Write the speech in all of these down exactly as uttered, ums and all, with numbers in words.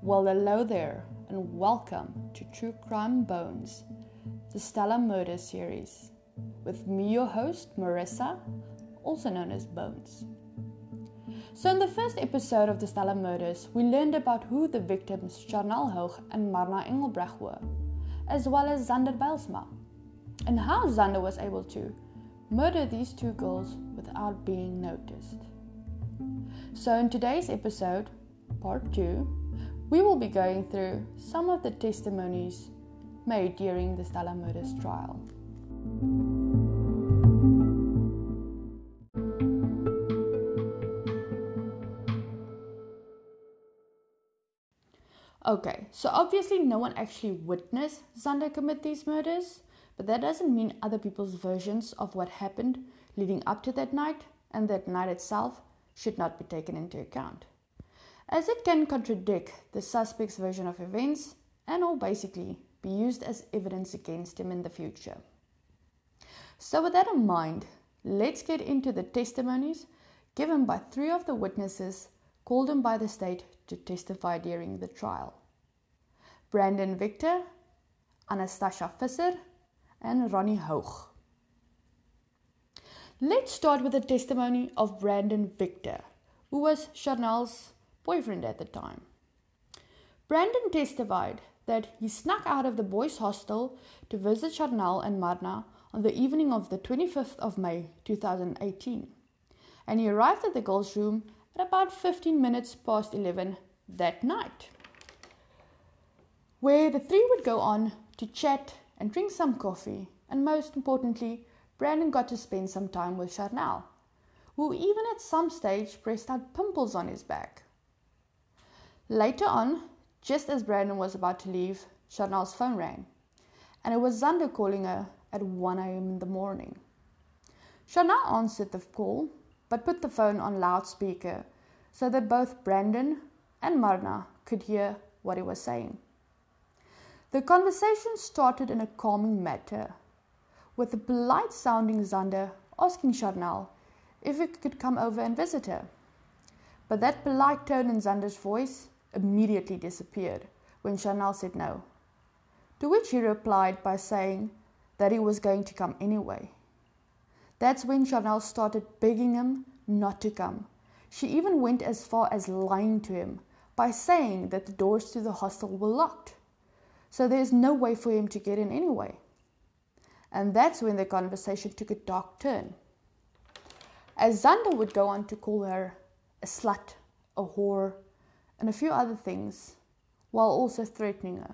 Well, hello there, and welcome to True Crime Bones, the Stella Murder series, with me, your host, Marissa, also known as Bones. So in the first episode of the Stella Murders, we learned about who the victims Charnel Hoog and Marna Engelbrecht were, as well as Zander Bijlsma, and how Zander was able to murder these two girls without being noticed. So in today's episode, part two, we will be going through some of the testimonies made during the Stella Murders trial. Okay, so obviously no one actually witnessed Zander commit these murders, but that doesn't mean other people's versions of what happened leading up to that night and that night itself should not be taken into account, as it can contradict the suspect's version of events and or basically be used as evidence against him in the future. So with that in mind, let's get into the testimonies given by three of the witnesses called in by the state to testify during the trial: Brandon Victor, Anastasia Visser, and Ronnie Hoog. Let's start with the testimony of Brandon Victor, who was Charnel's boyfriend at the time. Brandon testified that he snuck out of the boys' hostel to visit Charnel and Marna on the evening of the twenty-fifth of May two thousand eighteen, and he arrived at the girls' room at about fifteen minutes past eleven that night, where the three would go on to chat and drink some coffee, and most importantly, Brandon got to spend some time with Charnel, who even at some stage pressed out pimples on his back. Later on, just as Brandon was about to leave, Charnel's phone rang, and it was Zander calling her at one a.m. in the morning. Charnel answered the call, but put the phone on loudspeaker so that both Brandon and Marna could hear what he was saying. The conversation started in a calming manner, with the polite-sounding Zander asking Charnel if he could come over and visit her. But that polite tone in Zander's voice immediately disappeared when Charnel said no, to which he replied by saying that he was going to come anyway. That's when Charnel started begging him not to come. She even went as far as lying to him by saying that the doors to the hostel were locked, so there's no way for him to get in anyway. And that's when the conversation took a dark turn, as Zander would go on to call her a slut, a whore, and a few other things, while also threatening her.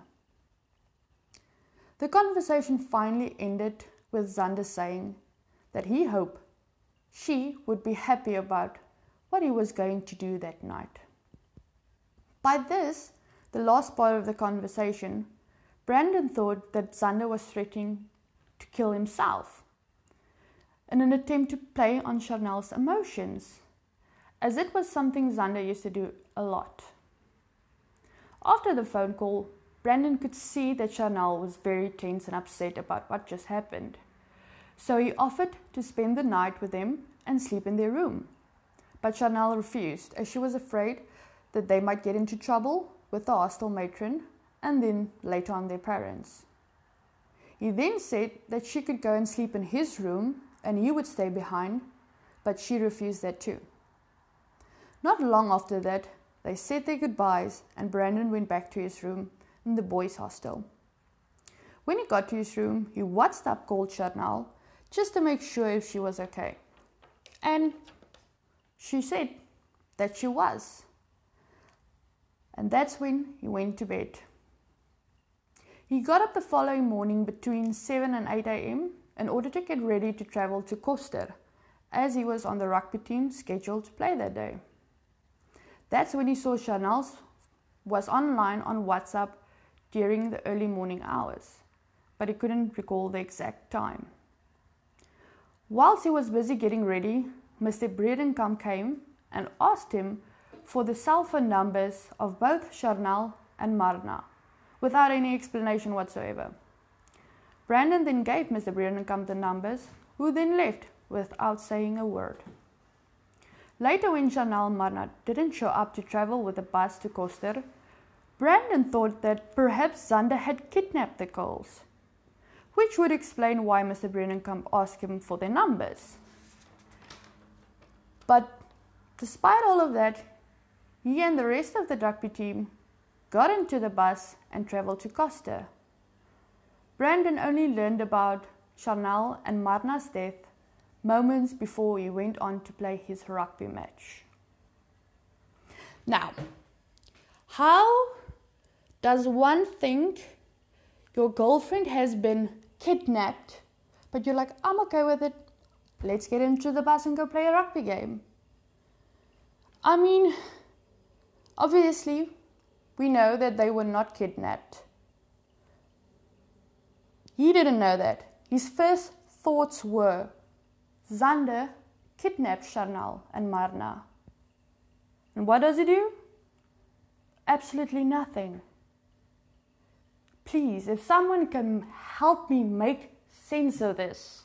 The conversation finally ended with Zander saying that he hoped she would be happy about what he was going to do that night. By this, the last part of the conversation, Brandon thought that Zander was threatening to kill himself in an attempt to play on Charnel's emotions, as it was something Zander used to do a lot. After the phone call, Brandon could see that Charnel was very tense and upset about what just happened, so he offered to spend the night with them and sleep in their room. But Charnel refused, as she was afraid that they might get into trouble with the hostel matron and then later on their parents. He then said that she could go and sleep in his room and he would stay behind, but she refused that too. Not long after that, they said their goodbyes and Brandon went back to his room in the boys' hostel. When he got to his room, he WhatsApp called Charnel just to make sure if she was okay. And she said that she was. And that's when he went to bed. He got up the following morning between seven and eight a.m. in order to get ready to travel to Koster, as he was on the rugby team scheduled to play that day. That's when he saw Charnel was online on WhatsApp during the early morning hours, but he couldn't recall the exact time. Whilst he was busy getting ready, Mister Bredenkamp came and asked him for the cell phone numbers of both Charnel and Marna, without any explanation whatsoever. Brandon then gave Mister Bredenkamp the numbers, who then left without saying a word. Later, when Charnel and Marna didn't show up to travel with the bus to Koster, Brandon thought that perhaps Xander had kidnapped the girls, which would explain why Mister Brennenkamp asked him for their numbers. But despite all of that, he and the rest of the rugby team got into the bus and travelled to Costa. Brandon only learned about Chanel and Marna's death moments before he went on to play his rugby match. Now, how does one think your girlfriend has been kidnapped, but you're like, I'm okay with it, let's get into the bus and go play a rugby game? I mean, obviously, we know that they were not kidnapped. He didn't know that. His first thoughts were, Xander kidnapped Chanel and Marna. And what does he do? Absolutely nothing. Please, if someone can help me make sense of this.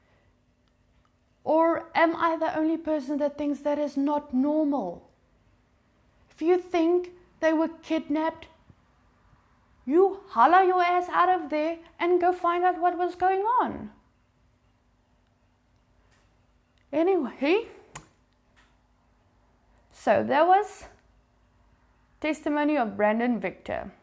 Or am I the only person that thinks that is not normal? If you think they were kidnapped, you holler your ass out of there and go find out what was going on. Anyway, so there was testimony of Brandon Victor.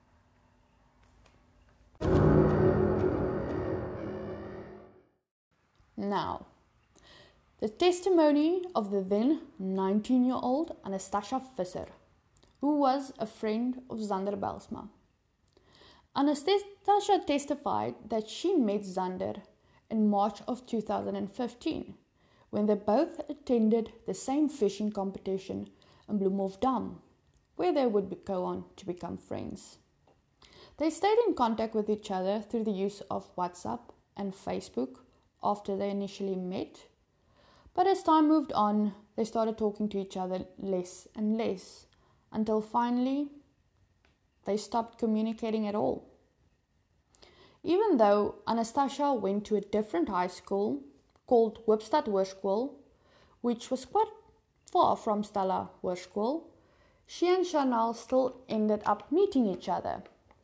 Now, the testimony of the then nineteen-year-old Anastasia Visser, who was a friend of Xander Belsma. Anastasia testified that she met Xander in March of two thousand fifteen, when they both attended the same fishing competition in Bloemhofdam, where they would be, go on to become friends. They stayed in contact with each other through the use of WhatsApp and Facebook after they initially met, but as time moved on, they started talking to each other less and less, until finally they stopped communicating at all. Even though Anastasia went to a different high school called Hoopstad Hoërskool, which was quite far from Stella Hoërskool, she and Chanel still ended up meeting each other.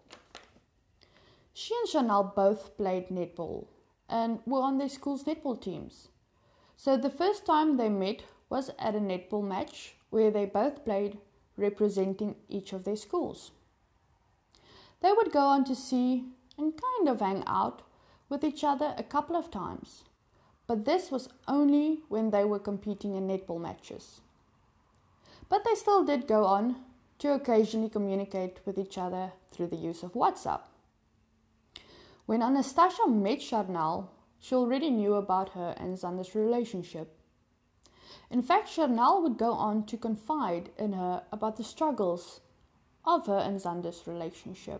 She and Chanel both played netball and were on their school's netball teams. So the first time they met was at a netball match where they both played representing each of their schools. They would go on to see and kind of hang out with each other a couple of times, but this was only when they were competing in netball matches. But they still did go on to occasionally communicate with each other through the use of WhatsApp. When Anastasia met Chanel, she already knew about her and Xander's relationship. In fact, Chanel would go on to confide in her about the struggles of her and Xander's relationship.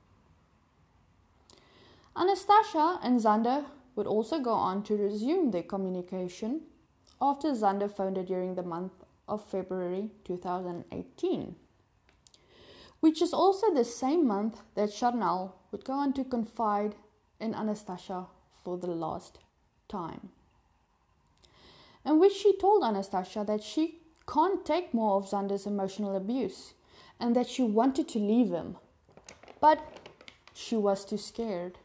Anastasia and Xander would also go on to resume their communication after Xander phoned her during the month of February two thousand eighteen, which is also the same month that Chanel would go on to confide in Anastasia for the last time, in which she told Anastasia that she can't take more of Xander's emotional abuse and that she wanted to leave him, but she was too scared.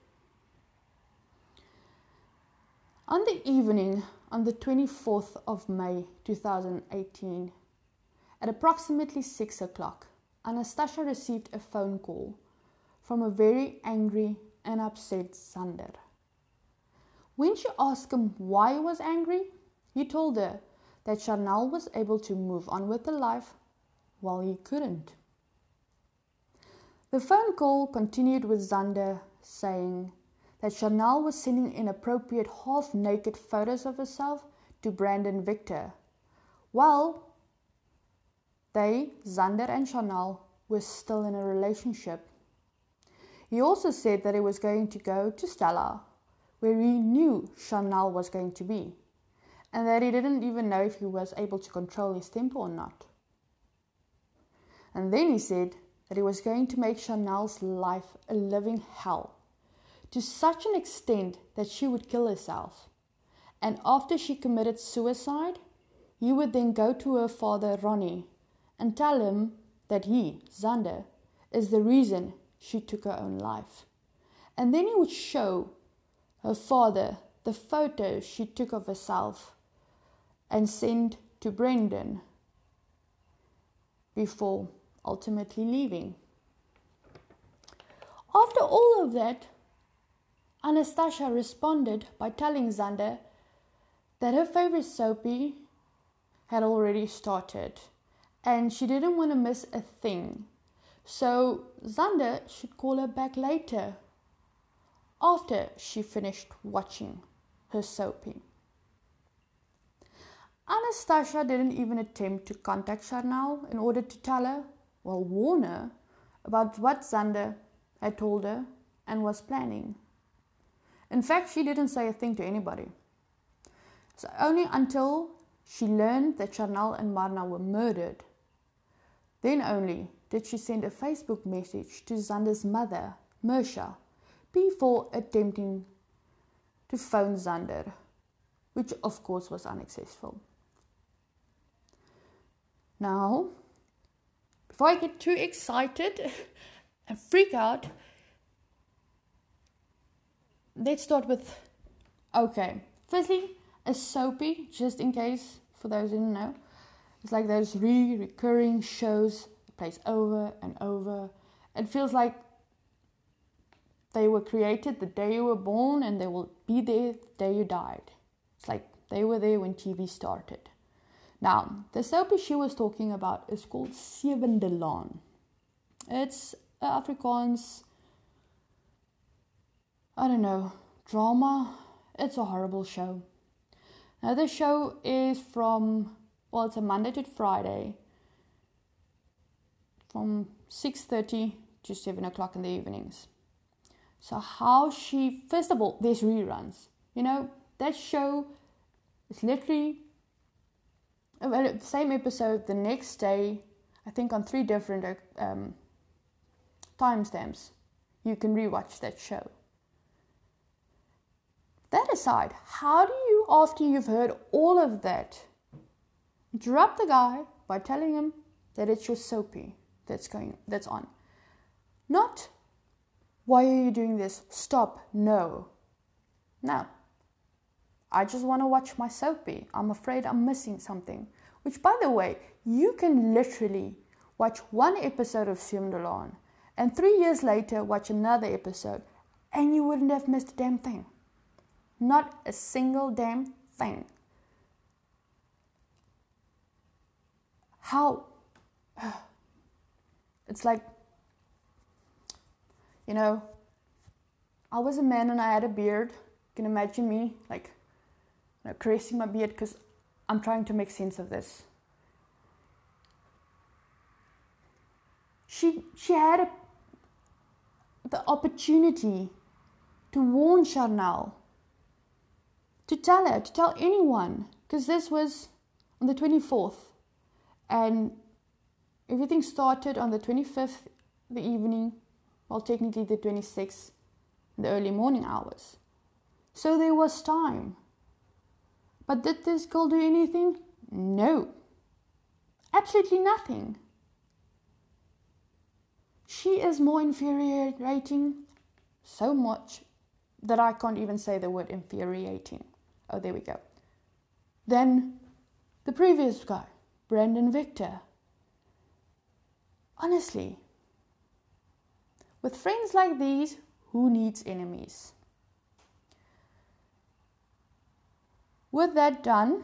On the evening on the twenty-fourth of May two thousand eighteen, at approximately six o'clock, Anastasia received a phone call from a very angry and upset Xander. When she asked him why he was angry, he told her that Chanel was able to move on with her life while he couldn't. The phone call continued with Xander saying that Chanel was sending inappropriate half-naked photos of herself to Brandon Victor, while they, Xander and Chanel, were still in a relationship. He also said that he was going to go to Stella, where he knew Chanel was going to be, and that he didn't even know if he was able to control his temper or not. And then he said that he was going to make Chanel's life a living hell, to such an extent that she would kill herself. And after she committed suicide, he would then go to her father, Ronnie, and tell him that he, Xander, is the reason she took her own life. And then he would show her father the photos she took of herself and send to Brendan before ultimately leaving. After all of that, Anastasia responded by telling Xander that her favorite soapy had already started and she didn't want to miss a thing. So Xander should call her back later after she finished watching her soapy. Anastasia didn't even attempt to contact Charnel in order to tell her, well, warn her about what Xander had told her and was planning. In fact, she didn't say a thing to anybody. So only until she learned that Charnel and Marna were murdered, then only did she send a Facebook message to Xander's mother, Mersha, before attempting to phone Xander, which of course was unsuccessful. Now, before I get too excited and freak out, let's start with, okay, firstly, a soapy, just in case, for those who didn't know, it's like those re-recurring shows that plays over and over. It feels like they were created the day you were born and they will be there the day you died. It's like they were there when T V started. Now, the soapy she was talking about is called Sewende Laan. It's Afrikaans, I don't know, drama. It's a horrible show. Now, the show is from, well, it's a Monday to Friday, from six thirty to seven o'clock in the evenings. So how she, first of all, there's reruns. You know, that show is literally the same episode the next day, I think on three different um, timestamps. You can rewatch that show. That aside, how do you, after you've heard all of that, interrupt the guy by telling him that it's your soapy that's going, that's on? Not, why are you doing this? Stop. No. No. I just want to watch my soapy. I'm afraid I'm missing something. Which, by the way, you can literally watch one episode of Sewende Laan and three years later watch another episode and you wouldn't have missed a damn thing. Not a single damn thing. How? It's like, you know, I was a man and I had a beard. You can imagine me, like, you know, caressing my beard because I'm trying to make sense of this. She she had a, the opportunity to warn Charnel, to tell her, to tell anyone, because this was on the twenty-fourth, and everything started on the twenty-fifth, the evening, well, technically the twenty-sixth, in the early morning hours. So there was time. But did this girl do anything? No. Absolutely nothing. She is more infuriating, so much that I can't even say the word infuriating. Oh, there we go. Then the previous guy, Brandon Victor. Honestly, with friends like these, who needs enemies? With that done,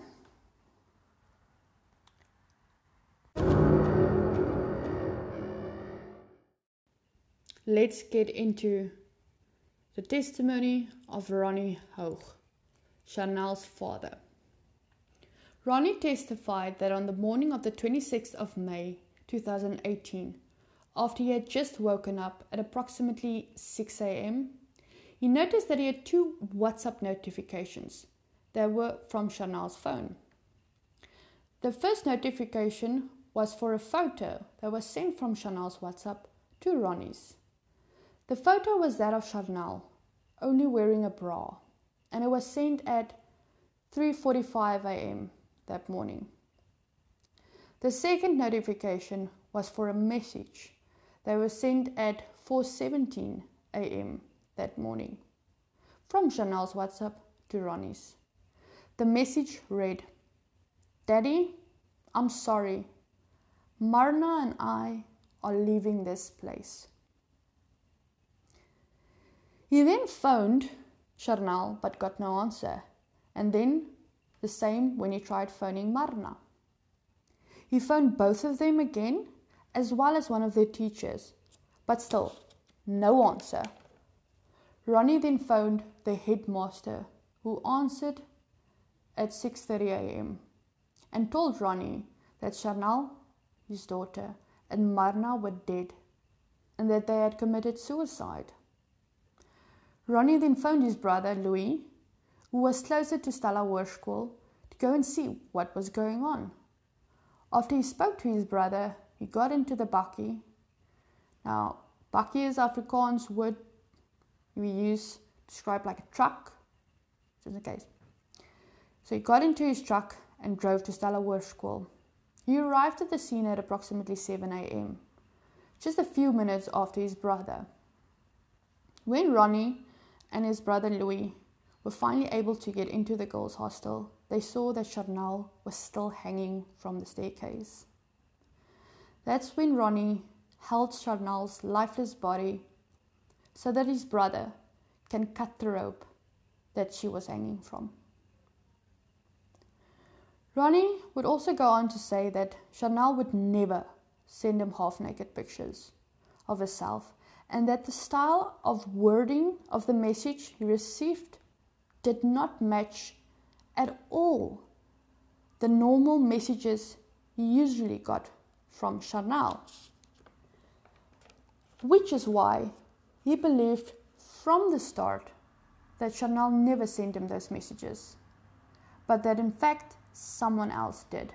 let's get into the testimony of Ronnie Hoog, Charnel's father. Ronnie testified that on the morning of the twenty-sixth of May two thousand eighteen, after he had just woken up at approximately six a.m., he noticed that he had two WhatsApp notifications that were from Charnel's phone. The first notification was for a photo that was sent from Charnel's WhatsApp to Ronnie's. The photo was that of Charnel, only wearing a bra, and it was sent at three forty-five a.m. that morning. The second notification was for a message They were sent at four seventeen a m that morning from Chanel's WhatsApp to Ronnie's. The message read, "Daddy, I'm sorry. Marna and I are leaving this place." He then phoned Chanel but got no answer, and then the same when he tried phoning Marna. He phoned both of them again, as well as one of their teachers, but still no answer. Ronnie then phoned the headmaster, who answered at six thirty a m and told Ronnie that Chanel, his daughter, and Marna were dead and that they had committed suicide. Ronnie then phoned his brother Louis, who was closer to Stella Hoërskool, to go and see what was going on. After he spoke to his brother, he got into the bakkie. Now, bakkie is Afrikaans word we use to describe like a truck, just in case. So he got into his truck and drove to Stella Hoërskool. He arrived at the scene at approximately seven a m, just a few minutes after his brother. When Ronnie and his brother Louis were finally able to get into the girls' hostel, they saw that Chanel was still hanging from the staircase. That's when Ronnie held Chanel's lifeless body so that his brother can cut the rope that she was hanging from. Ronnie would also go on to say that Chanel would never send him half-naked pictures of herself, and that the style of wording of the message he received did not match at all the normal messages he usually got from Chanel, which is why he believed from the start that Chanel never sent him those messages, but that in fact someone else did.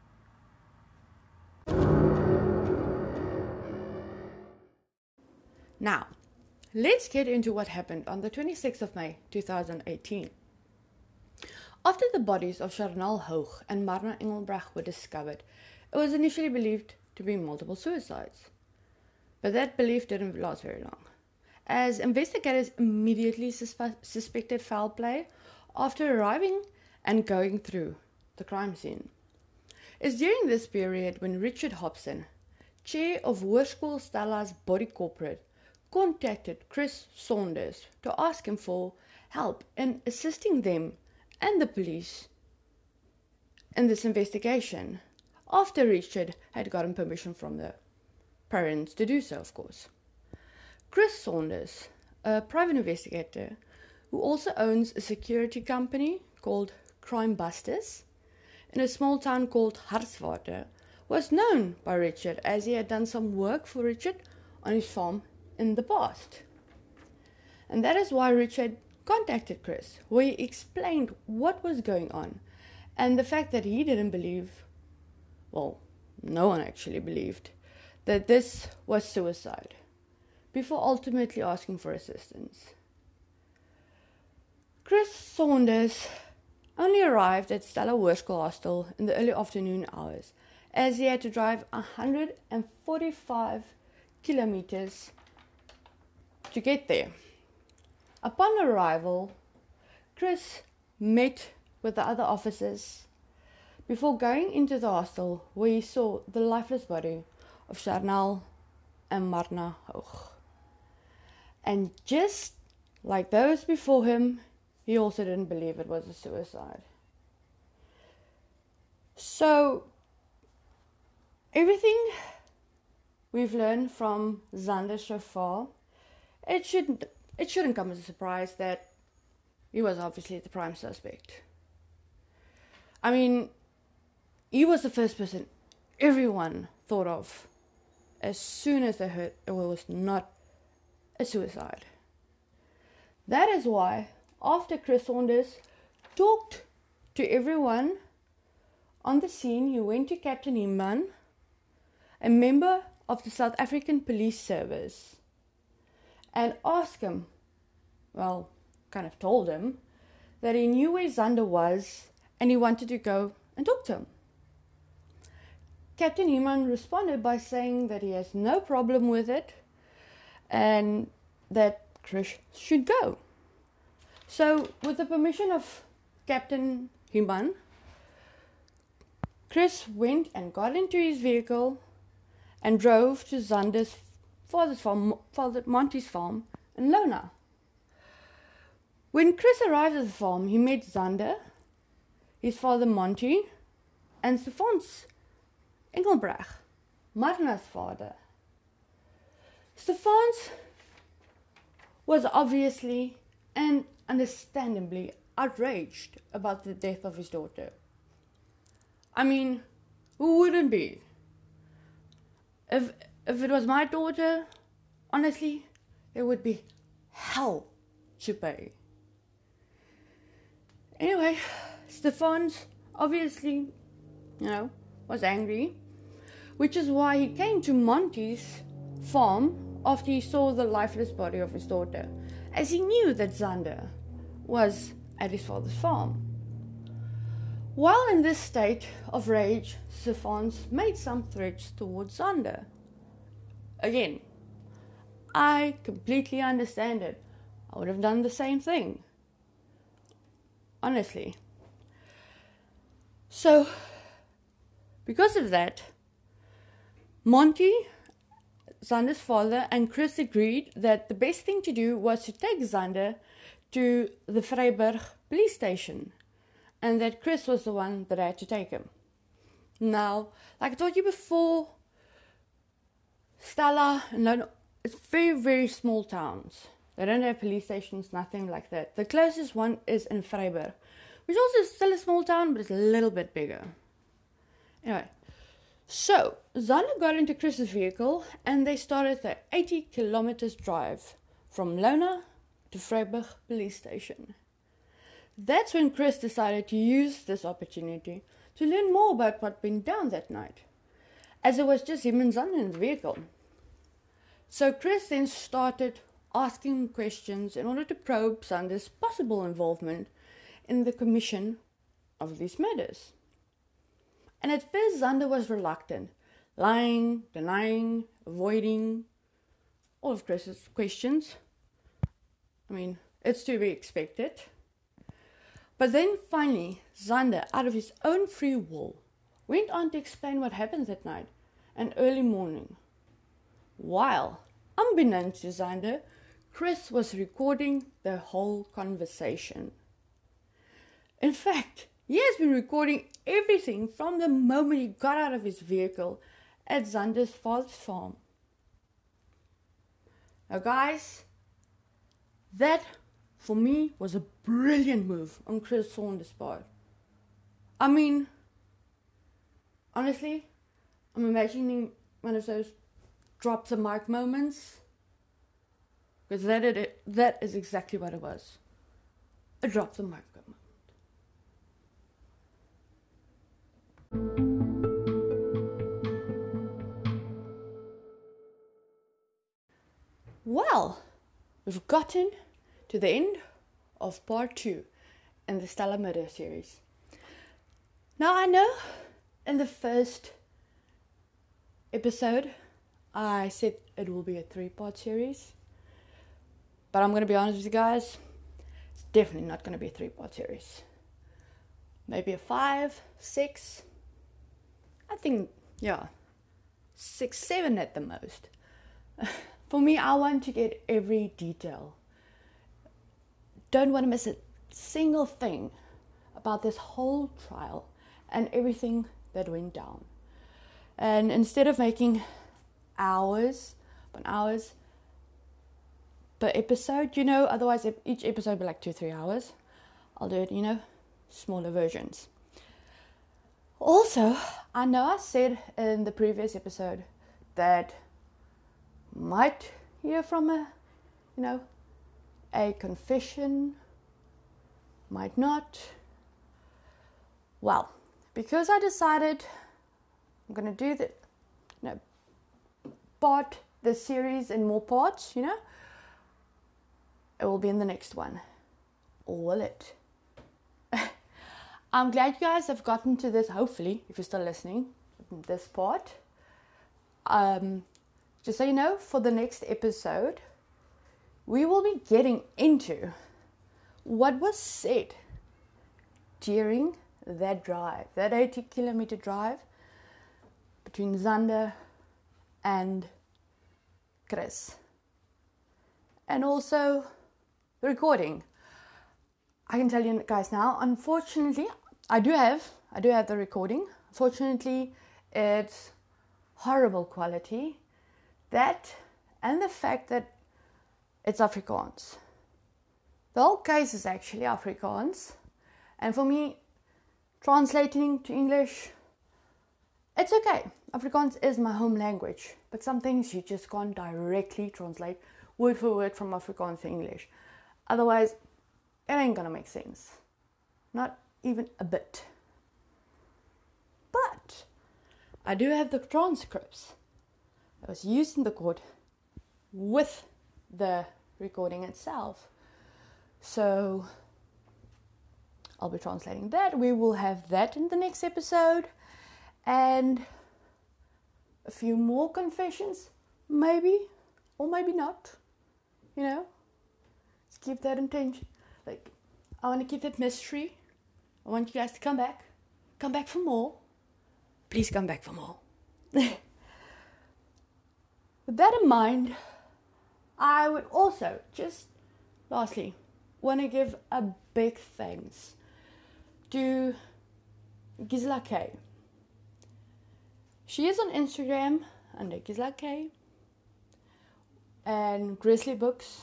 Now, let's get into what happened on the twenty-sixth of May two thousand eighteen. After the bodies of Chanel Hoog and Marna Engelbrecht were discovered, it was initially believed to be multiple suicides. But that belief didn't last very long, as investigators immediately suspe- suspected foul play after arriving and going through the crime scene. It's during this period when Richard Hobson, chair of Hoërskool Stella's body corporate, contacted Chris Saunders to ask him for help in assisting them and the police in this investigation, after Richard had gotten permission from the parents to do so, of course. Chris Saunders, a private investigator who also owns a security company called Crime Busters in a small town called Hartswater, was known by Richard as he had done some work for Richard on his farm in the past. And that is why Richard contacted Chris, where he explained what was going on and the fact that he didn't believe, well, no one actually believed, that this was suicide, before ultimately asking for assistance. Chris Saunders only arrived at Stella Hoërskool Hostel in the early afternoon hours, as he had to drive one hundred forty-five kilometers to get there. Upon arrival, Chris met with the other officers before going into the hostel, where he saw the lifeless body of Chanel and Marna Hoog. And just like those before him, he also didn't believe it was a suicide. So, everything we've learned from Xander so far, it shouldn't, it shouldn't come as a surprise that he was obviously the prime suspect. I mean, he was the first person everyone thought of as soon as they heard it was not a suicide. That is why, after Chris Saunders talked to everyone on the scene, he went to Captain Iman, a member of the South African Police Service, and asked him, well, kind of told him, that he knew where Xander was and he wanted to go and talk to him. Captain He-Man responded by saying that he has no problem with it and that Chris should go. So, with the permission of Captain He-Man, Chris went and got into his vehicle and drove to Xander's father's farm, Father Monty's farm in Lona. When Chris arrived at the farm, he met Xander, his father Monty, and Stefans Engelbrecht, Marna's father. Stefans was obviously and understandably outraged about the death of his daughter. I mean, who wouldn't be? If if it was my daughter, honestly, it would be hell to pay. Anyway, Stefans obviously, you know, was angry, which is why he came to Monty's farm after he saw the lifeless body of his daughter, as he knew that Xander was at his father's farm. While in this state of rage, Stefans made some threats towards Xander. Again, I completely understand it. I would have done the same thing. Honestly. So, because of that, Monty, Xander's father, and Chris agreed that the best thing to do was to take Xander to the Vryburg police station, and that Chris was the one that had to take him. Now, like I told you before, Stella and Lona, it's very, very small towns. They don't have police stations, nothing like that. The closest one is in Vryburg, which also is still a small town, but it's a little bit bigger. Anyway, so Xander got into Chris's vehicle, and they started the eighty kilometers drive from Lona to Vryburg police station. That's when Chris decided to use this opportunity to learn more about what went down that night, as it was just him and Xander in the vehicle. So Chris then started asking questions in order to probe Xander's possible involvement in the commission of these murders. And at first Xander was reluctant, lying, denying, avoiding all of Chris's questions. I mean, it's to be expected. But then finally, Xander, out of his own free will, went on to explain what happened that night and early morning. While, unbeknownst to Xander, Chris was recording the whole conversation. In fact, he has been recording everything from the moment he got out of his vehicle at Xander's father's farm. Now guys, that for me was a brilliant move on Chris Saunders' part. I mean, honestly, I'm imagining one of those drop the mic moments, because that, it, that is exactly what it was. A drop the mic moment. Well, we've gotten to the end of part two in the Stella Murder series. Now I know in the first episode I said it will be a three-part series, but I'm going to be honest with you guys, it's definitely not going to be a three-part series. Maybe a five, six, I think, yeah, six, seven at the most. For me, I want to get every detail. Don't want to miss a single thing about this whole trial and everything that went down. And instead of making hours upon hours per episode, you know, otherwise each episode will be like two, three hours. I'll do it, you know, smaller versions. Also, I know I said in the previous episode that might hear from a, you know, a confession, might not. Well, because I decided I'm going to do the, you know, part the series in more parts, you know, it will be in the next one. Or will it? I'm glad you guys have gotten to this, hopefully, if you're still listening. this part. Um, just so you know, for the next episode, we will be getting into what was said during that drive, that eighty kilometer drive between Xander and Chris. And also the recording. I can tell you guys now, unfortunately, I do have, I do have the recording. Unfortunately, it's horrible quality. That and the fact that it's Afrikaans. The whole case is actually Afrikaans. And for me, translating to English, it's okay. Afrikaans is my home language. But some things you just can't directly translate word for word from Afrikaans to English. Otherwise, it ain't gonna make sense. Not even a bit. But I do have the transcripts that was used in the court with the recording itself. So I'll be translating that. We will have that in the next episode. And a few more confessions, maybe, or maybe not. You know, let's keep that intention. Like, I want to keep that mystery. I want you guys to come back. Come back for more. Please come back for more. With that in mind, I would also just, lastly, want to give a big thanks to Gisela K. She is on Instagram under Gisela K. and Grizzly Books.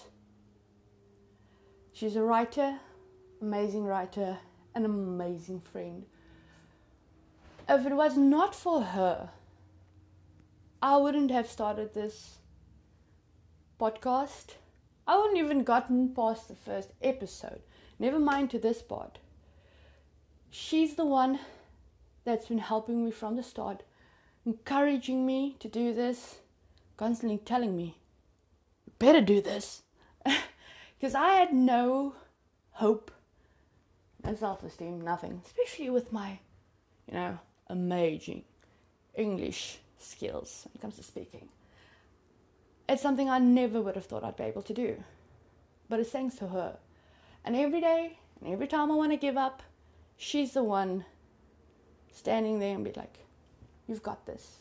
She's a writer, amazing writer, an amazing friend. If it was not for her, I wouldn't have started this podcast. I wouldn't even gotten past the first episode. Never mind to this part. She's the one that's been helping me from the start, encouraging me to do this, constantly telling me, you better do this. Because I had no hope, no self-esteem, nothing. Especially with my, you know, amazing English skills when it comes to speaking. It's something I never would have thought I'd be able to do. But it's thanks to her. And every day, and every time I want to give up, she's the one standing there and be like, you've got this.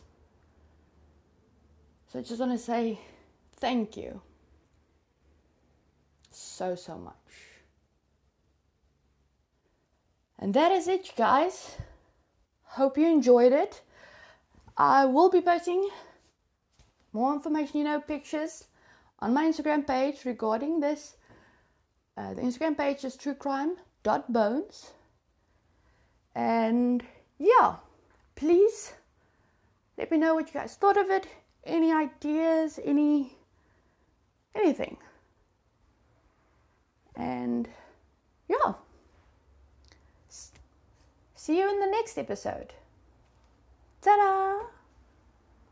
So I just want to say thank you. So, so much. And that is it, guys. Hope you enjoyed it. I will be posting more information, you know, pictures on my Instagram page regarding this. Uh, the Instagram page is truecrime dot bones. And yeah, please let me know what you guys thought of it. Any ideas, any, anything. And yeah, see you in the next episode.